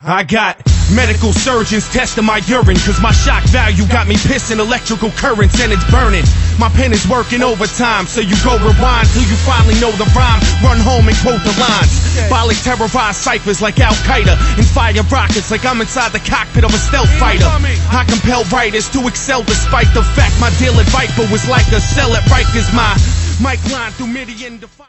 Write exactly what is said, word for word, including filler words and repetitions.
I got medical surgeons testing my urine, cause my shock value got me pissing electrical currents and it's burning. My pen is working overtime, so you go rewind till you finally know the rhyme. Run home and quote the lines. Bollock terrorize ciphers like Al-Qaeda and fire rockets like I'm inside the cockpit of a stealth fighter. I compel writers to excel despite the fact my deal at Viper was like a cell at Rikers. My mic line through Midian.